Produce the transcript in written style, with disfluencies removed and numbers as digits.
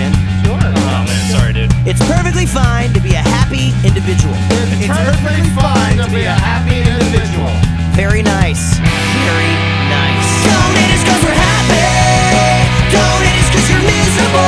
man. Sure. Oh man, sorry, dude. It's perfectly fine to be a happy individual. It's perfectly fine to be a happy individual. Very nice. Very nice. Don't hate us 'cause we're happy. Don't hate us 'cause you're miserable.